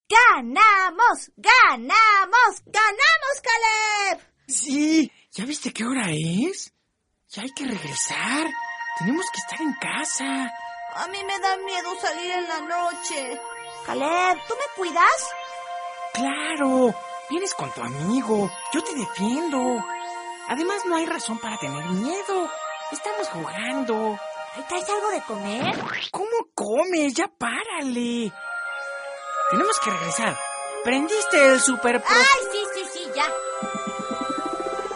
¡Ganamos! ¡Ganamos! ¡Ganamos, Caleb! Sí, ¿ya viste qué hora es? Ya hay que regresar. Tenemos que estar en casa. A mí me da miedo salir en la noche. Caleb, ¿tú me cuidas? Claro, vienes con tu amigo. Yo te defiendo. Además, no hay razón para tener miedo. Estamos jugando. ¿Ahí traes algo de comer? ¿Cómo comes? Ya párale. Tenemos que regresar. ¿Prendiste el super... ¡Ay, sí, ya!